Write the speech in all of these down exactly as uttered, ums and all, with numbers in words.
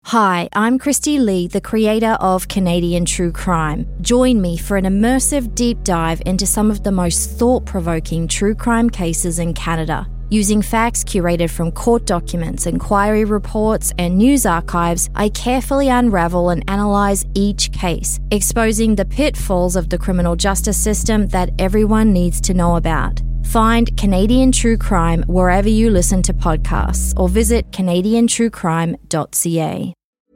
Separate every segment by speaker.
Speaker 1: Hi, I'm Christy Lee, the creator of Canadian True Crime. Join me for an immersive deep dive into some of the most thought-provoking true crime cases in Canada. Using facts curated from court documents, inquiry reports, and news archives, I carefully unravel and analyze each case, exposing the pitfalls of the criminal justice system that everyone needs to know about. Find Canadian True Crime wherever you listen to podcasts or visit canadian true crime dot c a.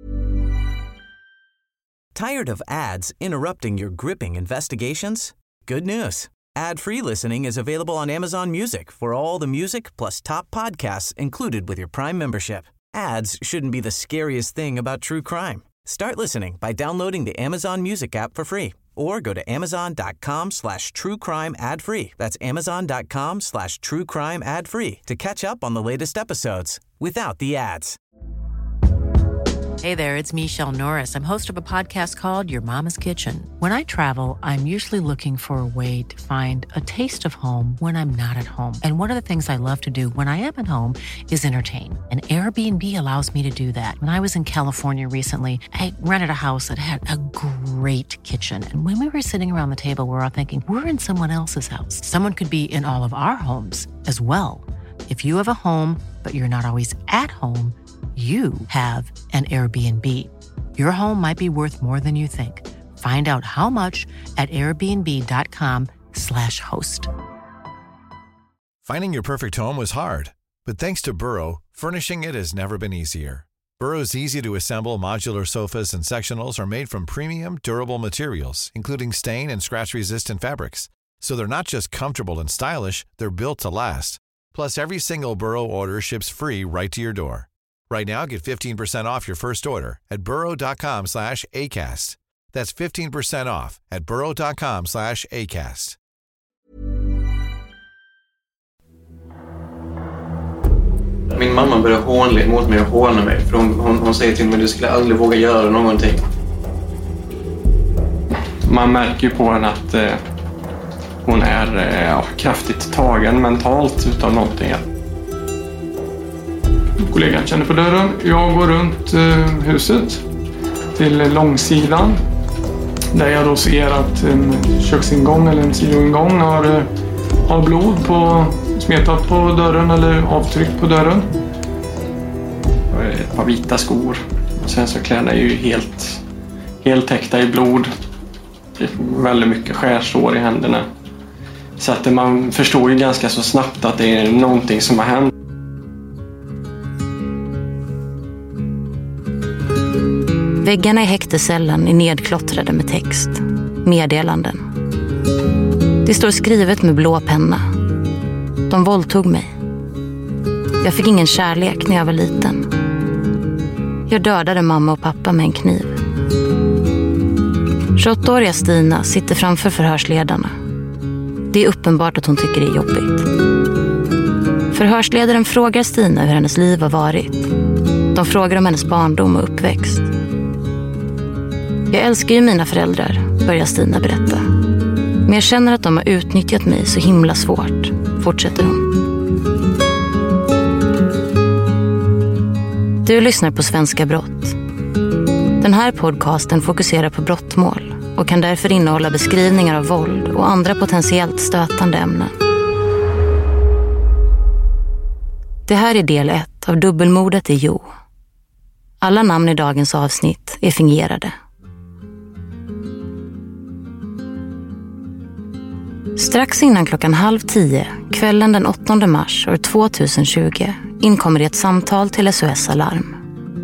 Speaker 2: Tired of ads interrupting your gripping investigations? Good news. Ad-free listening is available on Amazon Music for all the music plus top podcasts included with your Prime membership. Ads shouldn't be the scariest thing about true crime. Start listening by downloading the Amazon Music app for free or go to amazon.com slash true crime ad free. That's amazon.com slash true crime ad free to catch up on the latest episodes without the ads.
Speaker 3: Hey there, it's Michelle Norris. I'm host of a podcast called Your Mama's Kitchen. When I travel, I'm usually looking for a way to find a taste of home when I'm not at home. And one of the things I love to do when I am at home is entertain. And Airbnb allows me to do that. When I was in California recently, I rented a house that had a great kitchen. And when we were sitting around the table, we were all thinking, we're in someone else's house. Someone could be in all of our homes as well. If you have a home, but you're not always at home, you have an Airbnb. Your home might be worth more than you think. Find out how much at airbnb.com slash host.
Speaker 4: Finding your perfect home was hard, but thanks to Burrow, furnishing it has never been easier. Burrow's easy-to-assemble modular sofas and sectionals are made from premium, durable materials, including stain and scratch-resistant fabrics. So they're not just comfortable and stylish, they're built to last. Plus, every single Burrow order ships free right to your door. Right now, get fifteen percent off your first order at burrow.com slash ACAST. That's fifteen percent off at burrow.com slash ACAST.
Speaker 5: Min mamma börjar hånla mot mig och håna mig. För hon, hon, hon säger till mig att du skulle aldrig våga göra någonting. Man märker ju på henne att eh, hon är eh, kraftigt tagen mentalt utav någonting. Kollegan känner på dörren. Jag går runt eh, huset till långsidan. Där jag då ser att en köksingång eller en sidoingång har, eh, har blod på, smetat på dörren eller avtryck på dörren. Ett par vita skor. Och sen så kläderna är ju helt, helt täckta i blod. Väldigt mycket skärsår i händerna. Så att man förstår ju ganska så snabbt att det är någonting som har hänt.
Speaker 6: Väggarna i häktescellen är nedklottrade med text, meddelanden. Det står skrivet med blå penna. De våldtog mig. Jag fick ingen kärlek när jag var liten. Jag dödade mamma och pappa med en kniv. tjugoåtta-åriga Stina sitter framför förhörsledarna. Det är uppenbart att hon tycker det är jobbigt. Förhörsledaren frågar Stina hur hennes liv har varit. De frågar om hennes barndom och uppväxt. Jag älskar ju mina föräldrar, börjar Stina berätta. Men jag känner att de har utnyttjat mig så himla svårt, fortsätter hon. Du lyssnar på Svenska brott. Den här podcasten fokuserar på brottmål och kan därför innehålla beskrivningar av våld och andra potentiellt stötande ämnen. Det här är del ett av dubbelmordet i Jo. Alla namn i dagens avsnitt är fingerade. Strax innan klockan halv tio, kvällen den åttonde mars år tjugohundratjugo, inkommer det ett samtal till S O S Alarm.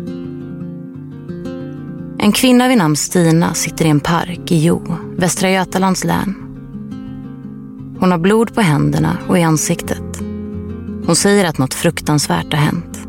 Speaker 6: En kvinna vid namn Stina sitter i en park i Jo, Västra Götalands län. Hon har blod på händerna och i ansiktet. Hon säger att något fruktansvärt har hänt.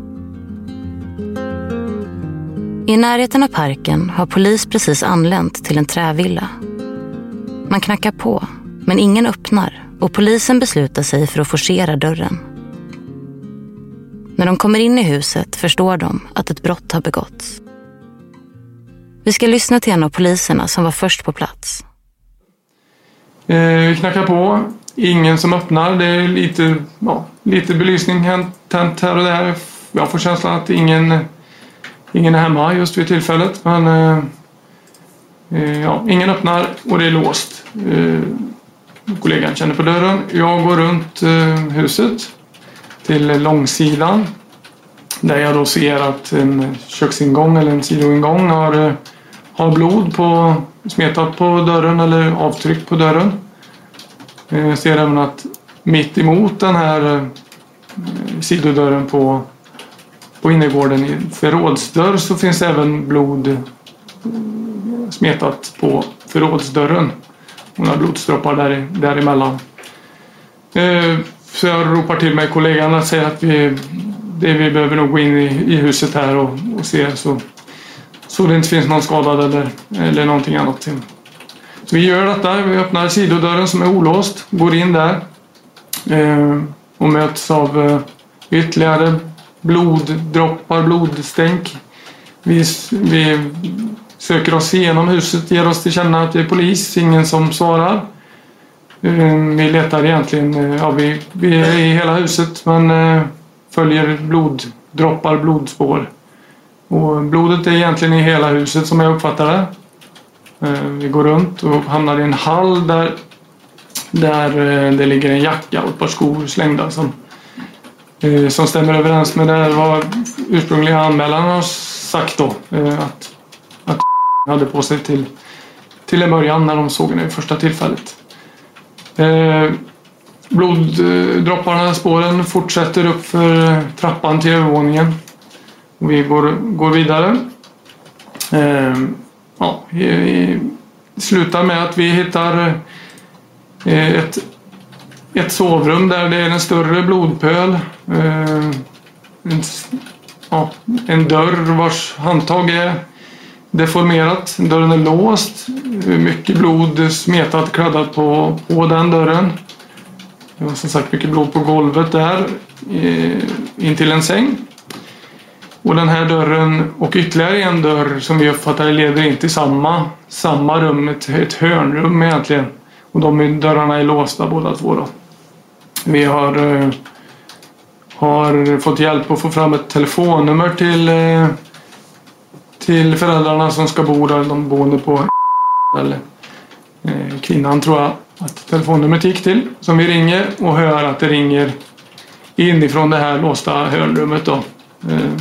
Speaker 6: I närheten av parken har polis precis anlänt till en trävilla. Man knackar på, men ingen öppnar och polisen beslutar sig för att forcera dörren. När de kommer in i huset förstår de att ett brott har begåtts. Vi ska lyssna till en av poliserna som var först på plats.
Speaker 7: Eh, vi knackar på. Ingen som öppnar. Det är lite, ja, lite belysning tänt här och där. Jag får känslan att ingen,
Speaker 5: ingen är hemma just vid tillfället. Men eh, ja, ingen öppnar och det är låst. Eh, kollegan känner på dörren. Jag går runt eh, huset till långsidan. Där jag då ser att en köksingång eller en sidoingång har, har blod på, smetat på dörren eller avtryck på dörren. Jag ser även att mitt emot den här sidodörren på, på innergården i förrådsdörr så finns även blod smetat på förrådsdörren. Och några blodsdroppar där, däremellan. Så jag ropar till mig kollegan och säger att vi, det vi behöver nog gå in i, i huset här och, och se så, så det inte finns någon skadad eller, eller någonting annat. Så vi gör detta, vi öppnar sidodörren som är olåst, går in där eh, och möts av eh, ytterligare bloddroppar, blodstänk. Vi, vi söker oss igenom huset, ger oss till känna att det är polis, ingen som svarar. Vi letar egentligen, ja, vi, vi är i hela huset men eh, följer bloddroppar, blodspår. Och blodet är egentligen i hela huset som jag uppfattar det. Eh, vi går runt och hamnar i en hall där, där eh, det ligger en jacka och ett par skor slängda som, eh, som stämmer överens med det vad ursprungliga anmälan har sagt då. Eh, att, att hade på sig till, till en början när de såg den i första tillfället. Eh, bloddropparna, spåren fortsätter upp för trappan till övervåningen. Vi går, går vidare. Eh, ja, vi, vi slutar med att vi hittar eh, ett, ett sovrum där det är en större blodpöl. Eh, en, ja, en dörr vars handtag är deformerat. Dörren är låst. Mycket blod smetat, kladdat på, på den dörren. Det var som sagt mycket blod på golvet där. In till en säng. Och den här dörren och ytterligare en dörr som vi uppfattar leder in till samma, samma rum. Ett, ett hörnrum egentligen. Och de dörrarna är låsta båda två då. Vi har, har fått hjälp att få fram ett telefonnummer till... till föräldrarna som ska bo där, de boende på eller eh, kvinnan tror jag att telefonnumret gick till, som vi ringer och hör att det ringer inifrån det här låsta hörnrummet då. Eh,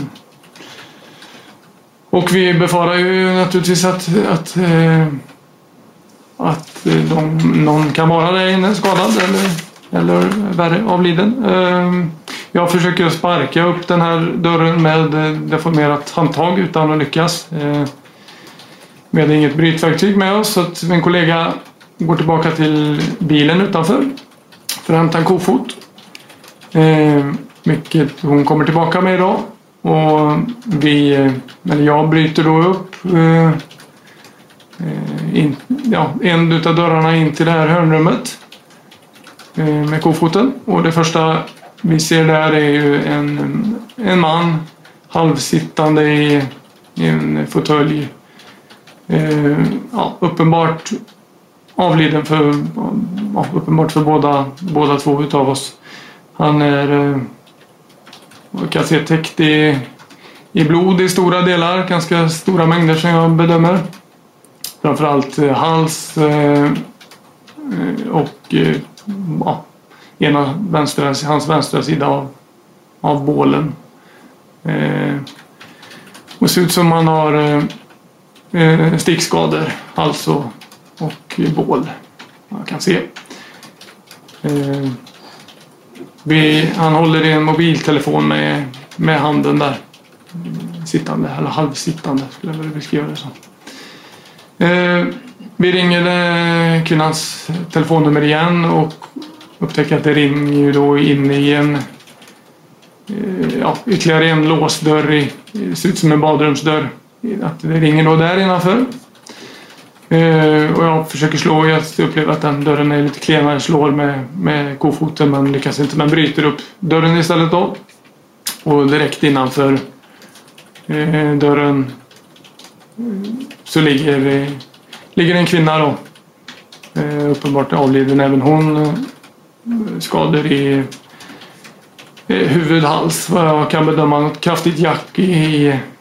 Speaker 5: och vi befarar ju naturligtvis att att, eh, att de, någon kan vara där inne skadad eller, eller värre avliden. Eh, Jag försöker sparka upp den här dörren med deformerat handtag utan att lyckas. Vi hade inget brytverktyg med oss så att min kollega går tillbaka till bilen utanför för att hämta en kofot. Mycket hon kommer tillbaka med idag. Och vi, eller jag bryter då upp in, ja, en av dörrarna in till det här hörnrummet med kofoten. Och det första vi ser där är ju en, en man halvsittande i, i en fåtölj. Eh, ja, uppenbart avliden för, ja, uppenbart för båda, båda två utav oss. Han är eh, kan se täckt i, i blod i stora delar, ganska stora mängder som jag bedömer. Framförallt eh, hals eh, och eh, ja, ena vänstra, hans vänstra sida av, av bålen. Eh, och ser ut som man har eh, stickskador, hals och, och bål. Man kan se. Eh, vi, han håller i en mobiltelefon med, med handen där. Sittande, eller halvsittande skulle jag vilja beskriva det som. Eh, vi ringer eh, kvinnans telefonnummer igen och upptäcker att det ringer ju då in i en eh, ja, ytterligare en låsdörr i, det ser ut som en badrumsdörr. Att det ringer då där innanför. Eh, och jag försöker slå, jag upplever att den dörren är lite klenare, slår med, med kofoten men lyckas inte, men bryter upp dörren istället då. Och direkt innanför eh, dörren så ligger, eh, ligger en kvinna då. Eh, uppenbart avliden även hon. Eh, skador i eh, huvud, hals, vad jag kan bedöma, något kraftigt jack i,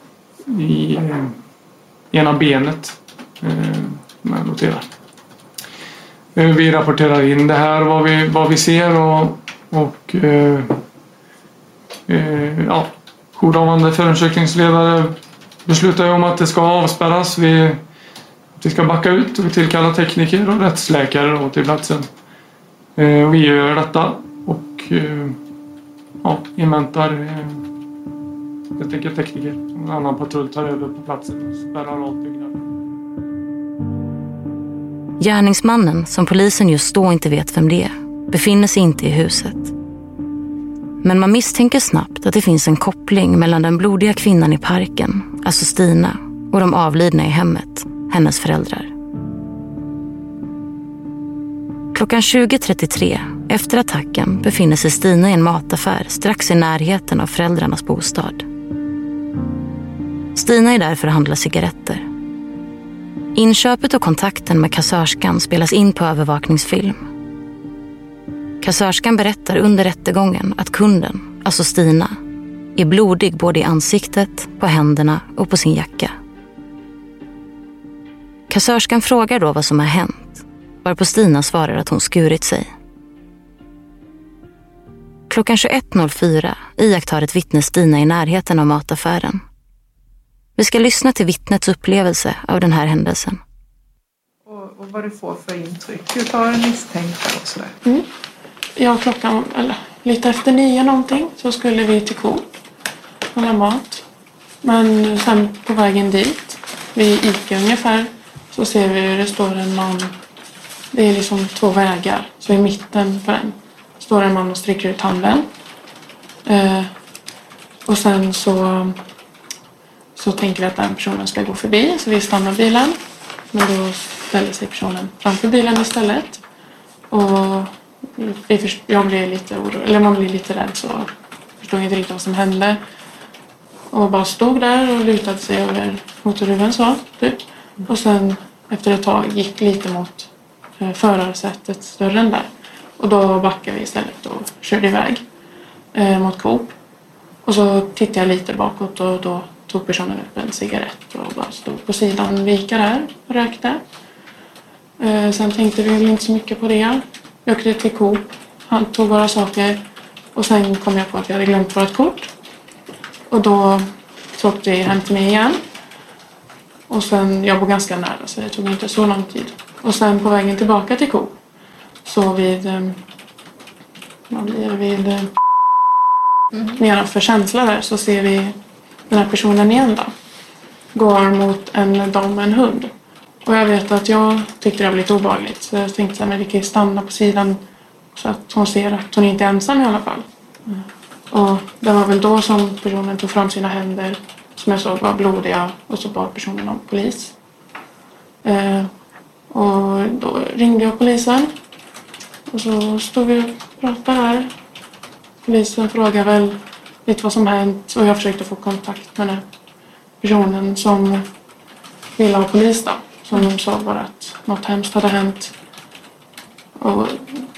Speaker 5: i eh, ena benet. Eh, man noterar. Eh, vi rapporterar in det här, vad vi, vad vi ser och, och eh, eh, ja, jourhavande förundersökningsledare beslutar ju om att det ska avspärras. Vi, vi ska backa ut och tillkalla tekniker och rättsläkare då till platsen. Eh, vi gör detta och eh, ja, inväntar eh, helt enkelt tekniker. En annan patrull tar över på platsen och spärrar av byggnaden.
Speaker 6: Gärningsmannen, som polisen just då inte vet vem det är, befinner sig inte i huset. Men man misstänker snabbt att det finns en koppling mellan den blodiga kvinnan i parken, alltså Stina, och de avlidna i hemmet, hennes föräldrar. Klockan tjugo trettiotre, efter attacken, befinner sig Stina i en mataffär strax i närheten av föräldrarnas bostad. Stina är där för att handla cigaretter. Inköpet och kontakten med kassörskan spelas in på övervakningsfilm. Kassörskan berättar under rättegången att kunden, alltså Stina, är blodig både i ansiktet, på händerna och på sin jacka. Kassörskan frågar då vad som har hänt, varpå Stina svarar att hon skurit sig. Klockan tjugoett noll fyra iakttar ett vittne Stina i närheten av mataffären. Vi ska lyssna till vittnets upplevelse av den här händelsen.
Speaker 8: Och, och vad du får för intryck. Du tar en misstänkta och sådär.
Speaker 9: Mm. Ja, klockan, eller lite efter nio någonting, så skulle vi till Coop och ha mat. Men sen på vägen dit, vid Ica ungefär, så ser vi hur det står en man. Det är liksom två vägar, så i mitten på den står en man och sträcker ut handen. Eh, och sen så, så tänker vi att den personen ska gå förbi, så vi stannar bilen. Men då ställer sig personen framför bilen istället. Och jag blir lite orolig, eller man blir lite rädd, så förstod inte riktigt vad som hände. Och bara stod där och lutade sig över motorhuven så, typ. Och sen efter ett tag gick lite mot eh, förarsätet, dörren där. Och då backade vi istället och körde iväg eh, mot Coop. Och så tittade jag lite bakåt och då tog personen upp en cigarett och bara stod på sidan vika där och rökte. Eh, sen tänkte vi väl inte så mycket på det. Jag åkte till Coop, han tog våra saker och sen kom jag på att vi hade glömt vårt kort. Och då så åkte vi hem till mig igen. Och sen, jag bor ganska nära så det tog inte så lång tid. Och sen på vägen tillbaka till Coop, så vid, vad blir det, vid mm. nedanför känsla där, så ser vi den här personen igen då. Går mot en dam med en hund. Och jag vet att jag tyckte det var lite obehagligt. Så jag tänkte att vi kan stanna på sidan så att hon ser att hon inte är ensam i alla fall. Mm. Och det var väl då som personen tog fram sina händer, som jag såg var blodiga, och så bad personen om polis. Eh, och då ringde jag polisen. Och så stod vi och pratade här. Polisen frågade väl lite vad som hänt, och jag försökte få kontakt med den personen som ville ha polis då. Som de sa bara att något hemskt hade hänt. Och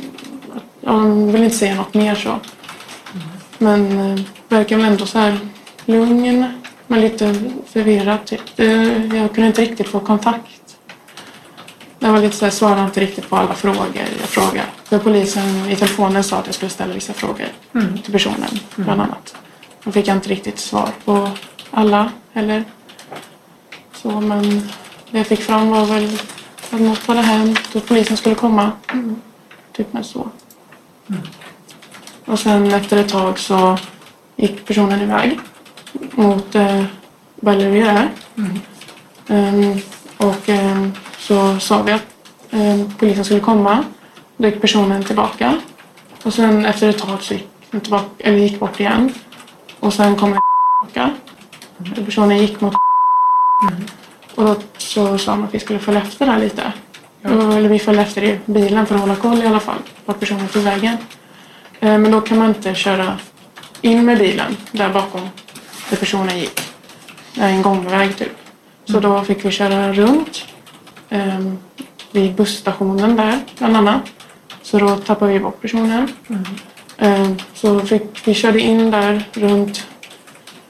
Speaker 9: jag vill inte säga något mer så. Mm. Men eh, verkar väl ändå så här lugn, men lite förvirrad typ. Eh, jag kunde inte riktigt få kontakt. Jag var lite så här, svarade inte riktigt på alla frågor jag frågade. För polisen i telefonen sa att jag skulle ställa vissa frågor mm. till personen, mm. bland annat. Då fick jag inte riktigt svar på alla heller. Så, men det jag fick fram var väl att något hade hänt och polisen skulle komma. Mm. Typ med så. Mm. Och sen efter ett tag så gick personen iväg mot eh, Balleria där. Mm. Um, och um, så sa vi att um, polisen skulle komma. Då gick personen tillbaka. Och sen efter ett tag så gick den tillbaka, eller gick bort igen. Och sen kom den tillbaka. Mm. Personen gick mot mm. Och då så sa man att vi skulle följa efter där lite. Ja. Eller vi följde efter i bilen för att hålla koll i alla fall. Vart personen tog vägen. Eh, men då kan man inte köra in med bilen där bakom där personen gick. Det är en gångväg typ. Så mm. då fick vi köra runt. Eh, vid busstationen där bland annat. Så då tappade vi bort personen. Mm. Eh, så fick, vi körde in där runt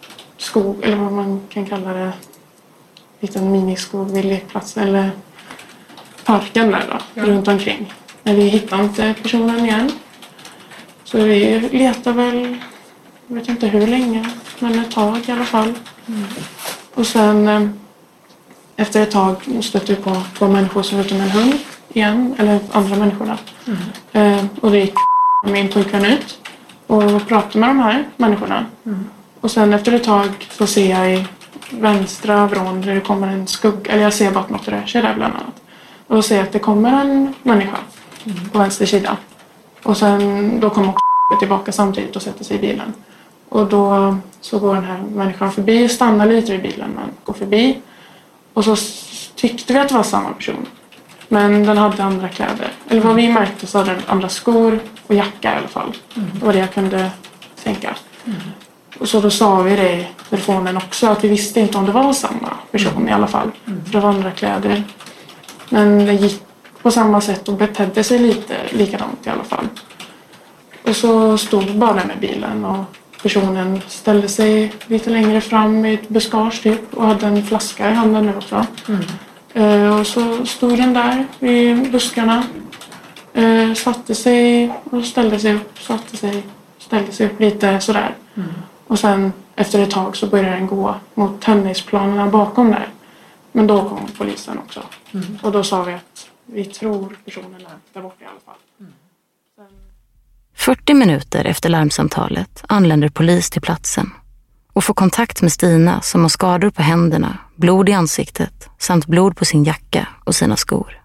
Speaker 9: skog, eller vad man kan kalla det, liten miniskog vid lekplatsen eller parken där då, ja. Runt omkring. Men vi hittade inte personen igen. Så vi letar väl, jag vet inte hur länge, men ett tag i alla fall. Mm. Och sen efter ett tag stötte vi på två människor som var ute med en hund igen, eller andra människor där. Mm. Eh, och det gick min pojkvän ut och pratade med de här människorna. Mm. Och sen efter ett tag så ser jag i vänstra vrån där det kommer en skugga, eller jag ser bara att något rör sig där bland annat. Och då ser jag att det kommer en människa mm. på vänster sida. Och sen då kommer också tillbaka samtidigt och sätter sig i bilen. Och då så går den här människan förbi, stannar lite vid bilen, man går förbi. Och så tyckte vi att det var samma person. Men den hade andra kläder. Eller vad vi märkte så hade den andra skor och jacka i alla fall. Mm. Det var det jag kunde tänka. Mm. Och så då sa vi det i telefonen också, att vi visste inte om det var samma person mm. i alla fall. Mm. För det var andra kläder. Men det gick på samma sätt och betedde sig lite likadant i alla fall. Och så stod bara med bilen och personen ställde sig lite längre fram i ett buskage typ och hade en flaska i handen nu också. Mm. Uh, och så stod den där i buskarna, uh, satte sig och ställde sig upp, satte sig, ställde sig upp lite sådär. Mm. Och sen efter ett tag så började den gå mot tennisplanerna bakom där. Men då kom polisen också. Mm. Och då sa vi att vi tror personen är där borta i alla fall. Mm. Sen...
Speaker 6: fyrtio minuter efter larmsamtalet anländer polis till platsen och får kontakt med Stina som har skador på händerna, blod i ansiktet samt blod på sin jacka och sina skor.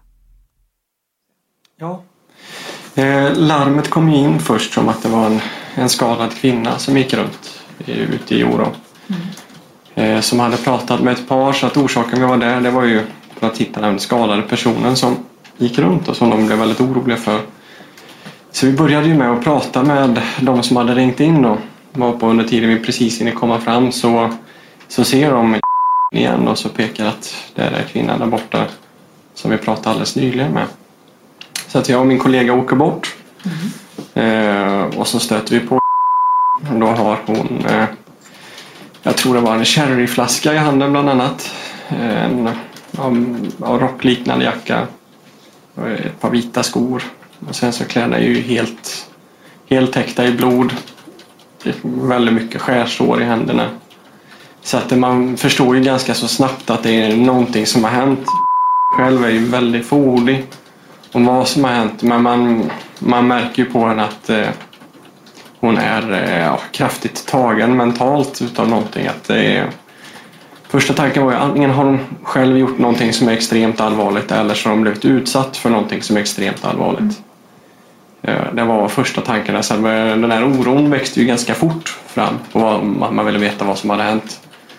Speaker 10: Ja, eh, larmet kom in först som att det var en, en skadad kvinna som gick runt eh, ute i Oro. Mm. Eh, som hade pratat med ett par, så att orsaken vi var där det var ju för att hitta den skadade personen som gick runt och som de blev väldigt oroliga för. Så vi började ju med att prata med de som hade ringt in och var på under tiden vi precis inne komma fram, så, så ser de igen och så pekar att det är kvinnan där borta som vi pratade alldeles nyligen med. Så att jag och min kollega åker bort mm. eh, och så stöter vi på och då har hon eh, jag tror det var en sherryflaska i handen bland annat, en av, av rockliknande jacka och ett par vita skor. Och sen så kläderna är ju helt, helt täckta i blod. Det är väldigt mycket skärsår i händerna. Så att man förstår ju ganska så snabbt att det är någonting som har hänt. Själv är ju väldigt fåordig om vad som har hänt. Men man, man märker ju på henne att eh, hon är eh, ja, kraftigt tagen mentalt utav någonting. Att det är, första tanken var ju antingen har hon själv gjort någonting som är extremt allvarligt eller så har hon blivit utsatt för någonting som är extremt allvarligt. Det var första tankarna. Sen den här oron växte ju ganska fort fram och man ville veta vad som hade hänt.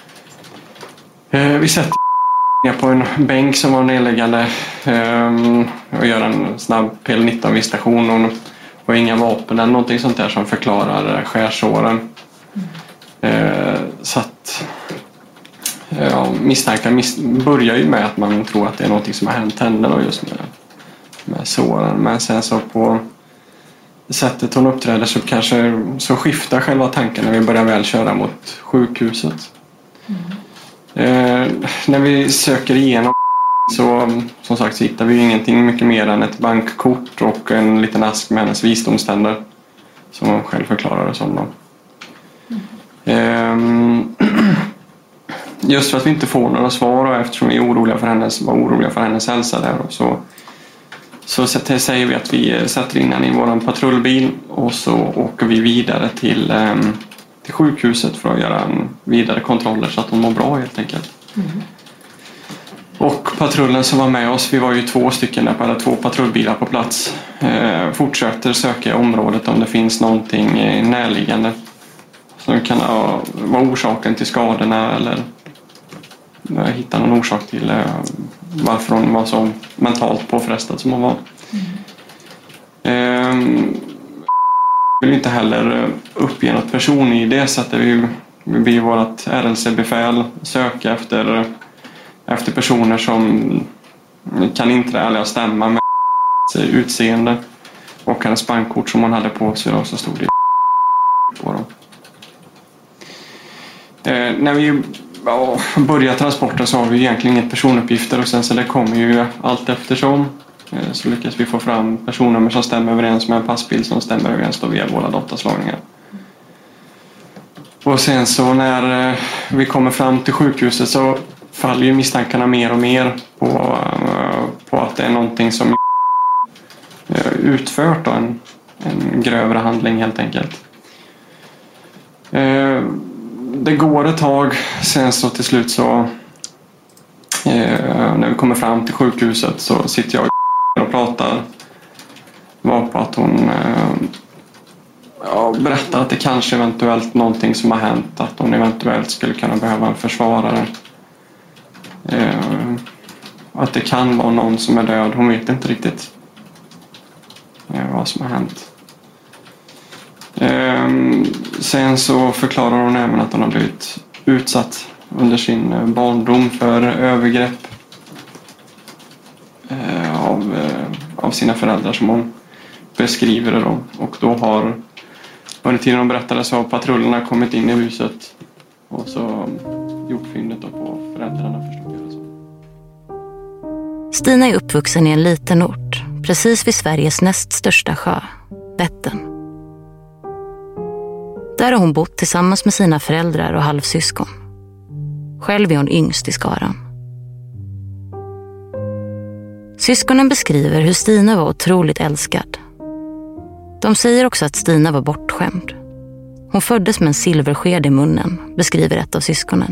Speaker 10: Vi sätter på en bänk som var nedläggande och gör en snabb P L nitton-visitation och inga vapen eller någonting sånt där som förklarar skärsåren. Så att ja, misstankar mis- börjar ju med att man tror att det är någonting som har hänt henne då just med, med såren. Men sen så på sättet hon uppträder så kanske så skiftar själva tanken när vi börjar väl köra mot sjukhuset. Mm. Eh, när vi söker igenom så som sagt så hittar vi ingenting mycket mer än ett bankkort och en liten ask med hennes visdomständer som hon själv förklarar det som då. Mm. Eh, just för att vi inte får några svar och eftersom vi är oroliga för hennes, var oroliga för hennes hälsa där och så Så säger vi att vi sätter in henne i vår patrullbil och så åker vi vidare till, till sjukhuset för att göra en vidare kontroller så att hon mår bra helt enkelt. Mm. Och patrullen som var med oss, vi var ju två stycken där, eller två patrullbilar på plats, eh, fortsätter söka i området om det finns någonting närliggande som kan ha, vara orsaken till skadorna eller hitta någon orsak till eh, varför hon var så mentalt påfrestad som hon var. Mm. Eh, vill inte heller uppge något person i det så att vi vi ber vårt R L C-befäl söka efter efter personer som kan inte eller stämma med utseende och hennes bankkort som hon hade på sig och så stod det på dem. Eh, när vi ja, börjar transporten så har vi egentligen inget personuppgifter och sen så det kommer ju allt eftersom. Eh, så lyckas vi få fram personnummer som stämmer överens med en passbild som stämmer överens då via våra dataslagningar. Och sen så när eh, vi kommer fram till sjukhuset så faller ju misstankarna mer och mer på, uh, på att det är någonting som uh, utfört då, en, en grövre handling helt enkelt. Uh, det går ett tag, sen så till slut så uh, när vi kommer fram till sjukhuset så sitter jag och pratar var på att hon uh, ja, berättar att det kanske eventuellt någonting som har hänt, att hon eventuellt skulle kunna behöva en försvarare. Uh, att det kan vara någon som är död. Hon vet inte riktigt uh, vad som har hänt. Uh, sen så förklarar hon även att hon har blivit utsatt under sin uh, barndom för övergrepp uh, av, uh, av sina föräldrar som hon beskriver det då. Och då har under tiden hon berättade så har patrullerna kommit in i huset och så gjort fyndet på föräldrarna förstod jag det så.
Speaker 6: Stina är uppvuxen i en liten ort, precis vid Sveriges näst största sjö, Vättern. Där har hon bott tillsammans med sina föräldrar och halvsyskon. Själv är hon yngst i skaran. Syskonen beskriver hur Stina var otroligt älskad. De säger också att Stina var bortskämd. Hon föddes med en silversked i munnen, beskriver ett av syskonen.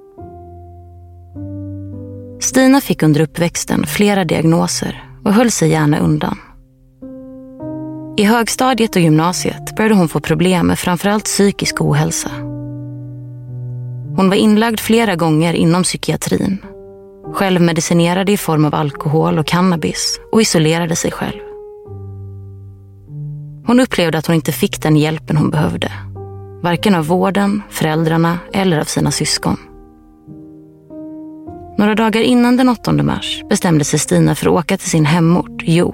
Speaker 6: Stina fick under uppväxten flera diagnoser och höll sig gärna undan. I högstadiet och gymnasiet började hon få problem med framförallt psykisk ohälsa. Hon var inlagd flera gånger inom psykiatrin, självmedicinerade i form av alkohol och cannabis och isolerade sig själv. Hon upplevde att hon inte fick den hjälpen hon behövde, varken av vården, föräldrarna eller av sina syskon. Några dagar innan den åttonde mars bestämde sig Stina för att åka till sin hemort, Jo.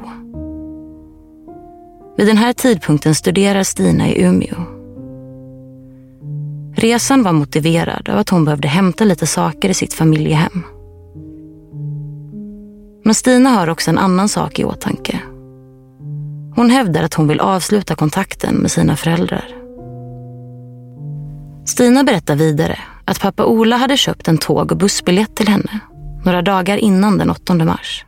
Speaker 6: Vid den här tidpunkten studerar Stina i Umeå. Resan var motiverad av att hon behövde hämta lite saker i sitt familjehem. Men Stina har också en annan sak i åtanke. Hon hävdar att hon vill avsluta kontakten med sina föräldrar. Stina berättar vidare att pappa Ola hade köpt en tåg- och bussbiljett till henne några dagar innan den åttonde mars.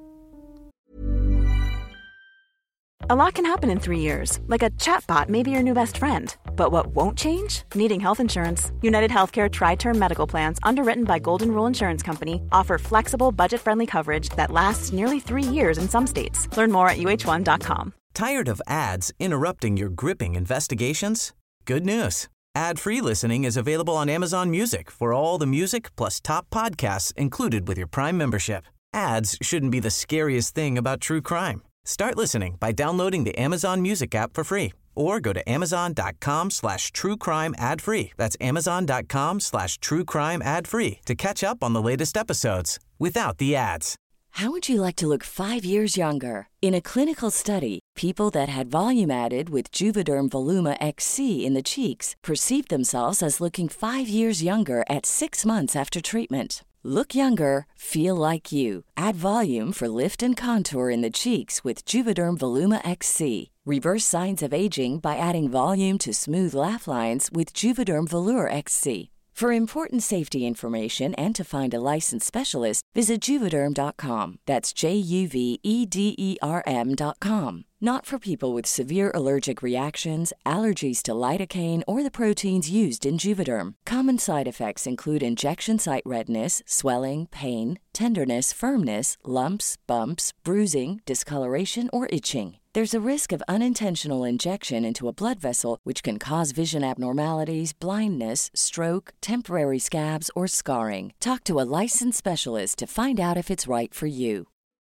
Speaker 11: A lot can happen in three years, like a chatbot may be your new best friend. But what won't change? Needing health insurance. United Healthcare Tri-Term Medical Plans, underwritten by Golden Rule Insurance Company, offer flexible, budget-friendly coverage that lasts nearly three years in some states. Learn more at U H one dot com.
Speaker 2: Tired of ads interrupting your gripping investigations? Good news. Ad-free listening is available on Amazon Music for all the music plus top podcasts included with your Prime membership. Ads shouldn't be the scariest thing about true crime. Start listening by downloading the Amazon Music app for free or go to amazon.com slash true crime ad free. That's amazon.com slash true crime ad free to catch up on the latest episodes without the ads.
Speaker 12: How would you like to look five years younger? In a clinical study, people that had volume added with Juvederm Voluma X C in the cheeks perceived themselves as looking five years younger at six months after treatment. Look younger, feel like you. Add volume for lift and contour in the cheeks with Juvederm Voluma X C. Reverse signs of aging by adding volume to smooth laugh lines with Juvederm Volure X C. For important safety information and to find a licensed specialist, visit Juvederm dot com. That's J U V E D E R M dot com. Not for people with severe allergic reactions, allergies to lidocaine, or the proteins used in Juvederm. Common side effects include injection site redness, swelling, pain, tenderness, firmness, lumps, bumps, bruising, discoloration, or itching. There's a risk of unintentional injection into a blood vessel, which can cause vision abnormalities, blindness, stroke, temporary scabs, or scarring. Talk to a licensed specialist to find out if it's right for you.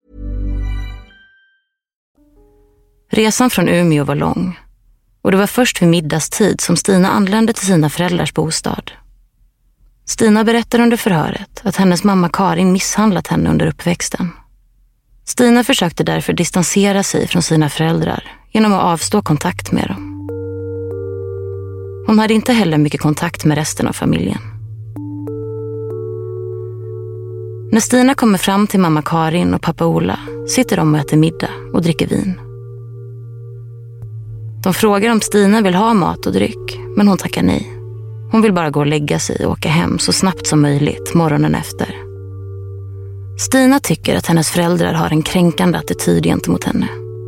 Speaker 6: Resan från Umeå var lång och det var först vid middagstid som Stina anlände till sina föräldrars bostad. Stina berättar under förhöret att hennes mamma Karin misshandlat henne under uppväxten. Stina försökte därför distansera sig från sina föräldrar genom att avstå kontakt med dem. Hon hade inte heller mycket kontakt med resten av familjen. När Stina kommer fram till mamma Karin och pappa Ola sitter de och äter middag och dricker vin. De frågar om Stina vill ha mat och dryck, men hon tackar nej. Hon vill bara gå och lägga sig och åka hem så snabbt som möjligt morgonen efter. Stina tycker att hennes föräldrar har en kränkande attityd gentemot henne.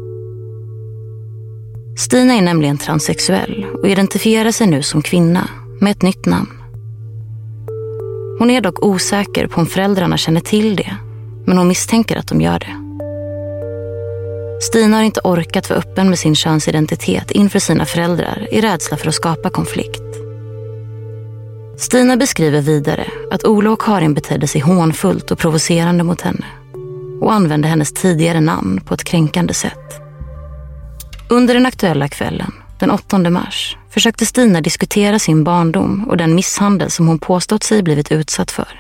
Speaker 6: Stina är nämligen transsexuell och identifierar sig nu som kvinna med ett nytt namn. Hon är dock osäker på om föräldrarna känner till det, men hon misstänker att de gör det. Stina har inte orkat vara öppen med sin könsidentitet inför sina föräldrar i rädsla för att skapa konflikt. Stina beskriver vidare att Ola och Karin betedde sig hånfullt och provocerande mot henne och använde hennes tidigare namn på ett kränkande sätt. Under den aktuella kvällen, den åttonde mars, försökte Stina diskutera sin barndom och den misshandel som hon påstått sig blivit utsatt för.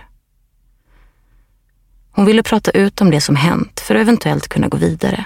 Speaker 6: Hon ville prata ut om det som hänt för att eventuellt kunna gå vidare.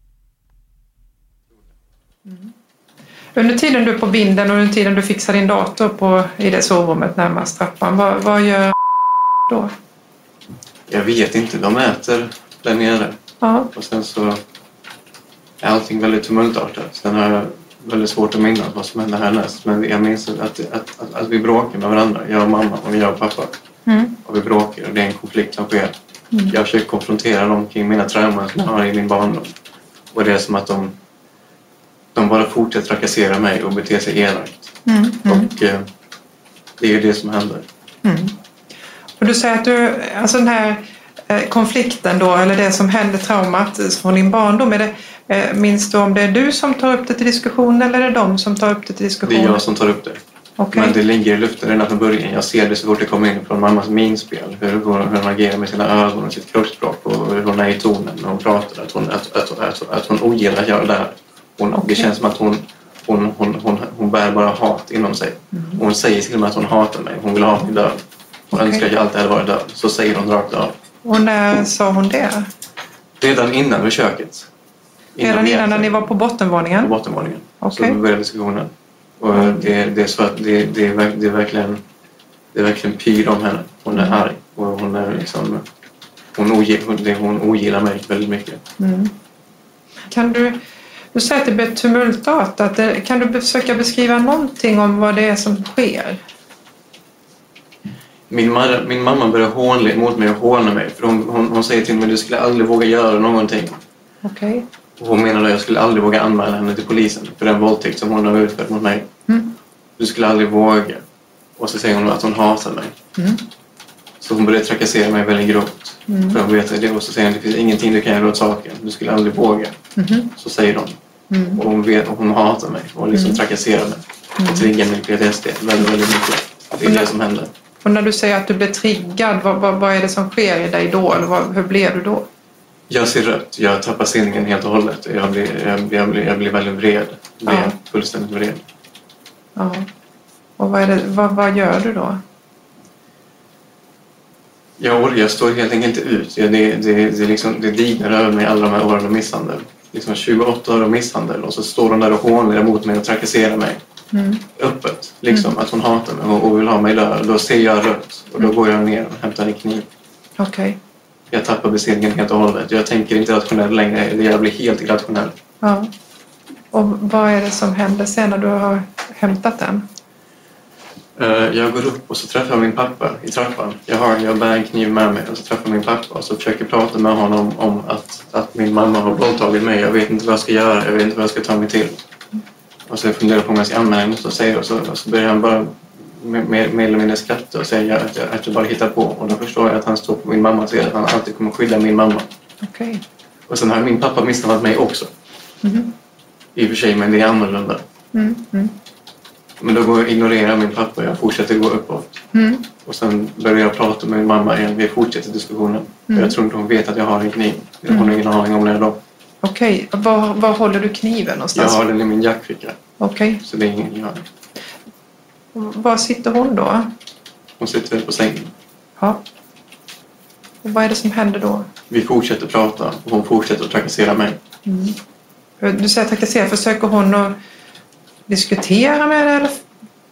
Speaker 8: Mm. Under tiden du är på binden och under tiden du fixar din dator på, i det sovrummet närmast trappan, vad, vad gör då?
Speaker 10: Jag vet inte, de äter där nere.
Speaker 8: Ja.
Speaker 10: Och sen så är allting väldigt tumultartat. Sen har jag väldigt svårt att minnas vad som hände härnäst. Men jag minns att, att, att, att vi bråkar med varandra, jag och mamma och jag och pappa.
Speaker 8: Mm.
Speaker 10: Och vi bråkar och det är en konflikt som sker.
Speaker 8: Mm.
Speaker 10: Jag försöker konfrontera dem kring mina trauman som jag har i min barndom. Och det är som att de, de bara fortsätter trakassera mig och bete sig elakt.
Speaker 8: Mm. Mm.
Speaker 10: Och eh, det är ju det som händer.
Speaker 8: Mm. Och du säger att du, alltså den här eh, konflikten då, eller det som hände, traumat från din barndom, är det, eh, minns du om det är du som tar upp det till diskussion eller är det de som tar upp det till diskussion?
Speaker 10: Det är jag som tar upp det.
Speaker 8: Okay.
Speaker 10: Men det ligger i luften redan från början. Jag ser det så fort det kommer in från mammas minspel. Hur hon, hur hon agerar med sina ögon och sitt kroppsspråk och hur hon är i tonen när hon pratar. Att hon, att, att, att, att hon ogillar att göra det här. Hon, okay. Det känns som att hon, hon, hon, hon, hon bär bara hat inom sig. Mm. Hon säger till och med att hon hatar mig. Hon vill ha mig död. Hon okay. önskar att jag alltid hade varit död. Så säger hon rakt av.
Speaker 8: Och när sa hon det?
Speaker 10: Redan innan vid köket.
Speaker 8: Innan Redan innan när ni var på bottenvåningen?
Speaker 10: På bottenvåningen.
Speaker 8: Okay.
Speaker 10: Så började diskussionen. Och det, det är så att det, det, är, det är verkligen det är verkligen pyr om henne. Hon är arg och hon är liksom hon ogillar, hon ogillar mig väldigt mycket.
Speaker 8: Mm. Kan du du säger att det blir tumultartat. Kan du försöka beskriva någonting om vad det är som sker?
Speaker 10: Min, mar, min mamma börjar hånla mot mig och håna mig för hon, hon, hon säger till mig att du skulle aldrig våga göra någonting.
Speaker 8: Okej. Okay.
Speaker 10: Och hon menar att jag skulle aldrig våga anmäla henne till polisen för den våldtäkt som hon har utfört mot mig.
Speaker 8: Mm.
Speaker 10: Du skulle aldrig våga. Och så säger hon att hon hatar mig.
Speaker 8: Mm.
Speaker 10: Så hon börjar trakassera mig väldigt grovt. Mm. För hon vet det. Och så säger hon att det finns ingenting du kan göra åt saken. Du skulle aldrig våga.
Speaker 8: Mm.
Speaker 10: Så säger hon.
Speaker 8: Mm.
Speaker 10: Och hon vet och hon hatar mig. Och liksom mm. trakasserar mig.
Speaker 8: Mm.
Speaker 10: Och triggar mig P T S D väldigt, väldigt mycket. Det är
Speaker 8: när,
Speaker 10: det som händer.
Speaker 8: Och när du säger att du blir triggad, vad, vad, vad är det som sker i dig då? Eller vad, hur blir du då?
Speaker 10: Jag ser rött. Jag tappar sinningen helt och hållet. Jag blir, jag blir, jag blir, jag blir väldigt vred. Vred. Ja. Fullständigt vred.
Speaker 8: Ja. Och vad, är det, vad, vad gör du då?
Speaker 10: Jag, jag står helt enkelt inte ut. Jag, det, det, det, liksom, det dignar över mig alla de här åren av misshandel. Liksom tjugoåtta år av misshandel. Och så står hon där och hånlar emot mig och trakasserar mig.
Speaker 8: Mm.
Speaker 10: Öppet. Liksom, mm. Att hon hatar mig och, och vill ha mig där. Då ser jag rött. Och då går jag ner och hämtar en kniv.
Speaker 8: Okej. Okay.
Speaker 10: Jag tappar besinningen helt och hållet. Jag tänker inte rationellt längre. Jag blir helt irrationell.
Speaker 8: Ja. Och vad är det som händer sen när du har hämtat den?
Speaker 10: Jag går upp och så träffar jag min pappa i trappan. Jag, har, jag bär en kniv med mig och så träffar jag min pappa och så försöker prata med honom om att, att min mamma har våldtagit mig. Jag vet inte vad jag ska göra. Jag vet inte vad jag ska ta mig till. Och så funderar jag på om jag ska anmäla henne och säger och så, och så börjar han bara med, med, med eller mindre skratta och säga att jag, att jag bara hittar på. Och då förstår jag att han står på min mamma och säger att han alltid kommer skydda min mamma.
Speaker 8: Okej. Okay.
Speaker 10: Och sen har min pappa misshandlat mig också.
Speaker 8: Mm.
Speaker 10: I och för sig, men det är annorlunda.
Speaker 8: Mm. Mm.
Speaker 10: Men då går jag ignorera min pappa och jag fortsätter gå uppåt.
Speaker 8: Mm.
Speaker 10: Och sen börjar jag prata med min mamma igen. Vi fortsätter diskussionen. Mm. Jag tror inte hon vet att jag har en kniv. Hon har ingen aning om det då.
Speaker 8: Okej, okay. var, var håller du kniven någonstans?
Speaker 10: Jag har den i min jackficka.
Speaker 8: Okej. Okay.
Speaker 10: Så det är ingen jag.
Speaker 8: Var sitter hon då?
Speaker 10: Hon sitter på sängen.
Speaker 8: Ja. Och vad är det som händer då?
Speaker 10: Vi fortsätter prata och hon fortsätter att trakassera mig.
Speaker 8: Mm. Du säger trakassera. Försöker hon att diskutera med dig eller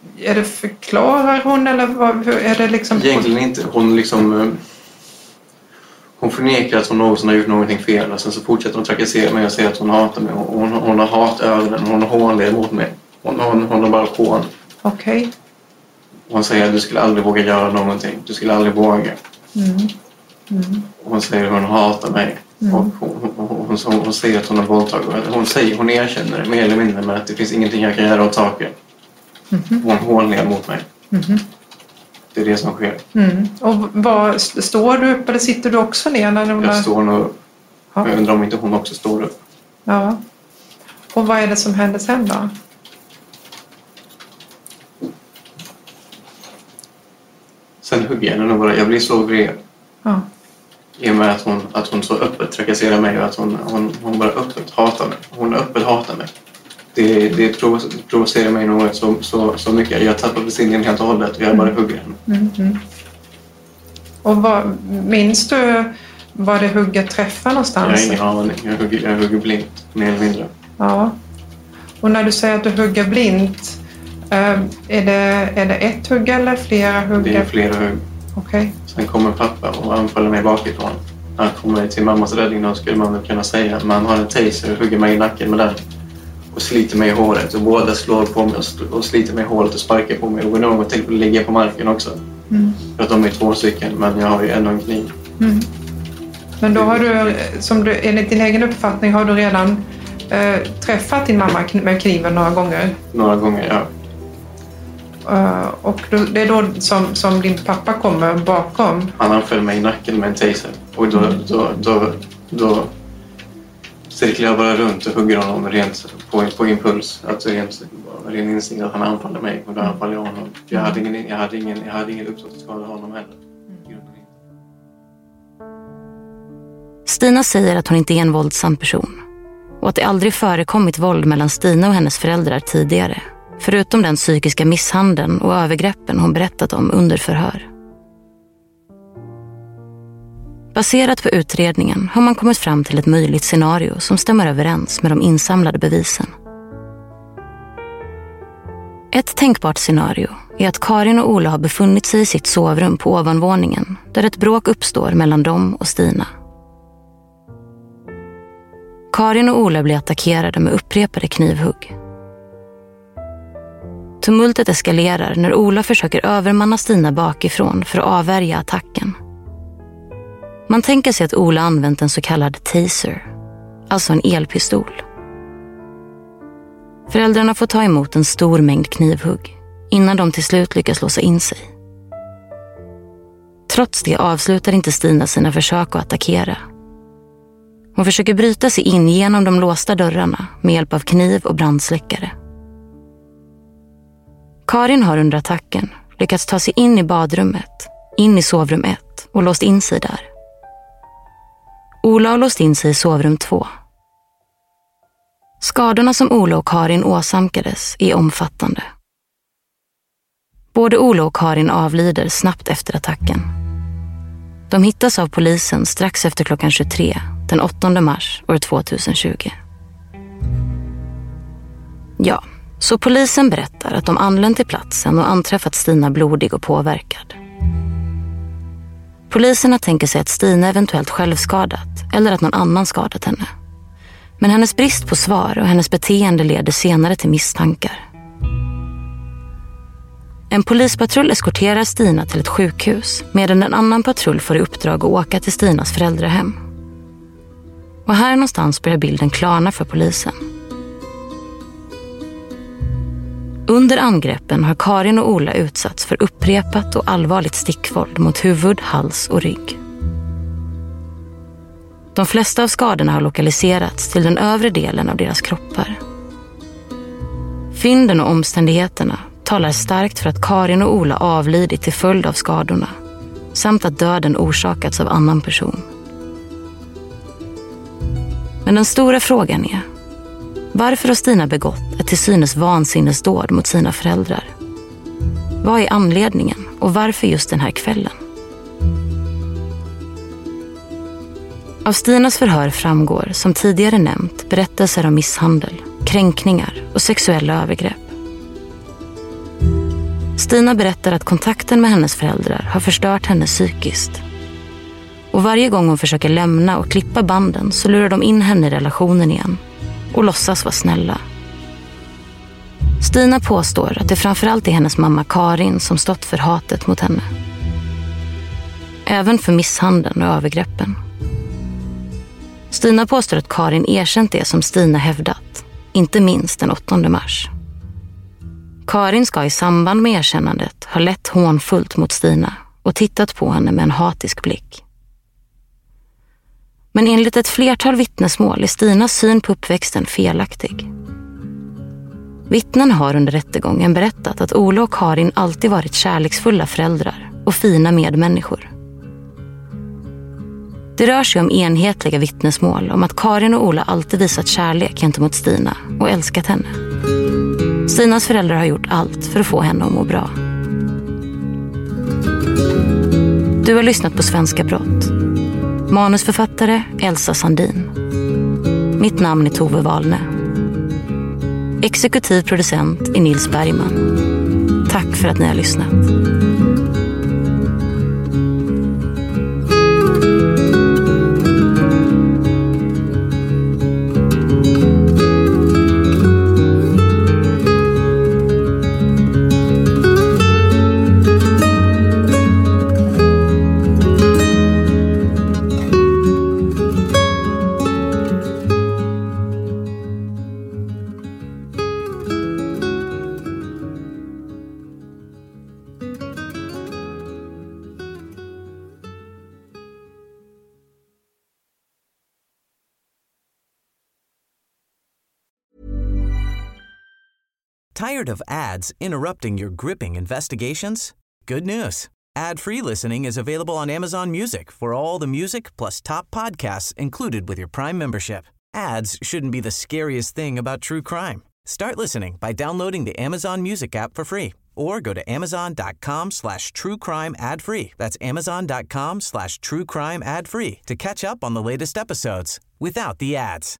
Speaker 8: är det förklarar hon eller vad, är det liksom...
Speaker 10: Egentligen inte. Hon liksom... Hon förnekar att hon någonsin har gjort någonting fel och sen så fortsätter hon trakassera mig och säger att hon hatar mig. Hon, hon har hat över den, hon har hånled mot mig. Hon, hon, hon har bara hån.
Speaker 8: Okej. Okay.
Speaker 10: Hon säger att du skulle aldrig våga göra någonting. Du skulle aldrig våga.
Speaker 8: Mm. Mm.
Speaker 10: Hon säger att hon hatar mig. Mm. Och hon, hon, hon, hon, hon säger att hon har våldtagit. Hon säger, hon erkänner det mer eller mindre med att det finns ingenting jag kan göra åt saker. Mm. Hon hånler mot mig. Mm. Det är det som sker.
Speaker 8: Mm. Och vad, står du upp eller sitter du också ner? När hon
Speaker 10: jag står nog upp. Ja. Jag undrar om inte hon också står upp.
Speaker 8: Ja. Och vad är det som händer sen då?
Speaker 10: Sen hugger jag henne bara. Jag blir så vred.
Speaker 8: Ja.
Speaker 10: I och med att hon, att hon så öppet trakasserar mig och att hon, hon, hon bara öppet hatar mig. Hon öppet hatar mig. Det, det provocerar mig något så, så, så mycket. Jag tappar besinningen helt och hållet och jag bara hugger henne.
Speaker 8: Mm, mm. Och vad, minns du var det hugget träffar någonstans?
Speaker 10: Jag har ingen aning. Jag hugger, jag hugger blint, mer eller mindre.
Speaker 8: Ja. Och när du säger att du hugger blint, är det, är det ett hugg eller flera hugg?
Speaker 10: Det är flera hugg.
Speaker 8: Okay.
Speaker 10: Sen kommer pappa och anfaller mig bakifrån. Han kommer till mammas räddning, då skulle man väl kunna säga. Man har en taser och hugger mig i nacken med den. Och sliter mig i håret. Och båda slår på mig och sliter mig i håret och sparkar på mig. Och går någon till att ligga på marken också. Mm. För att de är två stycken, men jag har ju ändå en kniv. Mm.
Speaker 8: Men då har du, som du, enligt din egen uppfattning, har du redan äh, träffat din mamma med kniven några gånger?
Speaker 10: Några gånger, ja.
Speaker 8: Uh, och då, det är då som, som din pappa kommer bakom?
Speaker 10: Han anföll mig i nacken med en taser. Och då, mm. då, då, då, då cirklar jag bara runt och hugger honom rent på, på impuls. Alltså rent, rent instinkt att han anfaller mig. Och då anfaller jag honom. Jag hade ingen, jag hade ingen, jag hade ingen uppsåt att skada honom heller.
Speaker 6: Stina säger att hon inte är en våldsam person. Och att det aldrig förekommit våld mellan Stina och hennes föräldrar tidigare. Förutom den psykiska misshandeln och övergreppen hon berättat om under förhör. Baserat på utredningen har man kommit fram till ett möjligt scenario som stämmer överens med de insamlade bevisen. Ett tänkbart scenario är att Karin och Ola har befunnit sig i sitt sovrum på ovanvåningen där ett bråk uppstår mellan dem och Stina. Karin och Ola blir attackerade med upprepade knivhugg. Tumultet eskalerar när Ola försöker övermanna Stina bakifrån för att avvärja attacken. Man tänker sig att Ola använt en så kallad taser, alltså en elpistol. Föräldrarna får ta emot en stor mängd knivhugg innan de till slut lyckas låsa in sig. Trots det avslutar inte Stina sina försök att attackera. Hon försöker bryta sig in genom de låsta dörrarna med hjälp av kniv och brandsläckare. Karin har under attacken lyckats ta sig in i badrummet, in i sovrum ett och låst in sig där. Ola har låst in sig i sovrum två. Skadorna som Ola och Karin åsamkades är omfattande. Både Ola och Karin avlider snabbt efter attacken. De hittas av polisen strax efter klockan tjugotre den åttonde mars år tvåtusentjugo. Ja, så polisen berättar att de anlänt till platsen och anträffat Stina blodig och påverkad. Poliserna tänker sig att Stina eventuellt självskadat eller att någon annan skadat henne. Men hennes brist på svar och hennes beteende leder senare till misstankar. En polispatrull eskorterar Stina till ett sjukhus medan en annan patrull får i uppdrag att åka till Stinas föräldrahem. Och här någonstans börjar bilden klarna för polisen. Under angreppen har Karin och Ola utsatts för upprepat och allvarligt stickvåld mot huvud, hals och rygg. De flesta av skadorna har lokaliserats till den övre delen av deras kroppar. Fynden och omständigheterna talar starkt för att Karin och Ola avlidit till följd av skadorna samt att döden orsakats av annan person. Men den stora frågan är: varför har Stina begått ett till synes vansinnesdåd mot sina föräldrar? Vad är anledningen och varför just den här kvällen? Av Stinas förhör framgår, som tidigare nämnt, berättelser om misshandel, kränkningar och sexuella övergrepp. Stina berättar att kontakten med hennes föräldrar har förstört henne psykiskt. Och varje gång hon försöker lämna och klippa banden så lurar de in henne i relationen igen och låtsas vara snälla. Stina påstår att det framförallt är hennes mamma Karin som stått för hatet mot henne. Även för misshandeln och övergreppen. Stina påstår att Karin erkänt det som Stina hävdat, inte minst den åttonde mars. Karin ska i samband med erkännandet ha lett hånfullt mot Stina och tittat på henne med en hatisk blick. Men enligt ett flertal vittnesmål är Stinas syn på uppväxten felaktig. Vittnen har under rättegången berättat att Ola och Karin alltid varit kärleksfulla föräldrar och fina medmänniskor. Det rör sig om enhetliga vittnesmål om att Karin och Ola alltid visat kärlek gentemot Stina och älskat henne. Stinas föräldrar har gjort allt för att få henne att må bra. Du har lyssnat på Svenska brott. Manusförfattare Elsa Sandin. Mitt namn är Tove Wahlne. Exekutiv producent är Nils Bergman. Tack för att ni har lyssnat.
Speaker 2: Tired of ads interrupting your gripping investigations? Good news. Ad-free listening is available on Amazon Music for all the music plus top podcasts included with your Prime membership. Ads shouldn't be the scariest thing about true crime. Start listening by downloading the Amazon Music app for free or go to amazon.com slash true crime ad free. That's amazon.com slash true crime ad free to catch up on the latest episodes without the ads.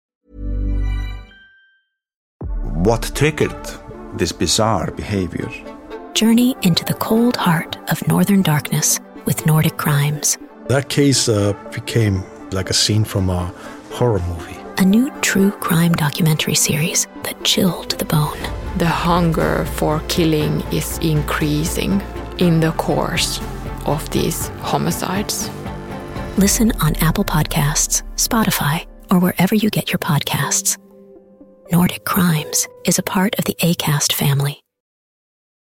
Speaker 13: What triggered this bizarre behavior?
Speaker 14: Journey into the cold heart of Northern Darkness with Nordic Crimes.
Speaker 15: That case uh, became like a scene from a horror movie.
Speaker 14: A new true crime documentary series that chilled the bone.
Speaker 9: The hunger for killing is increasing in the course of these homicides.
Speaker 14: Listen on Apple Podcasts, Spotify, or wherever you get your podcasts. Nordic Crimes is a part of the Acast family.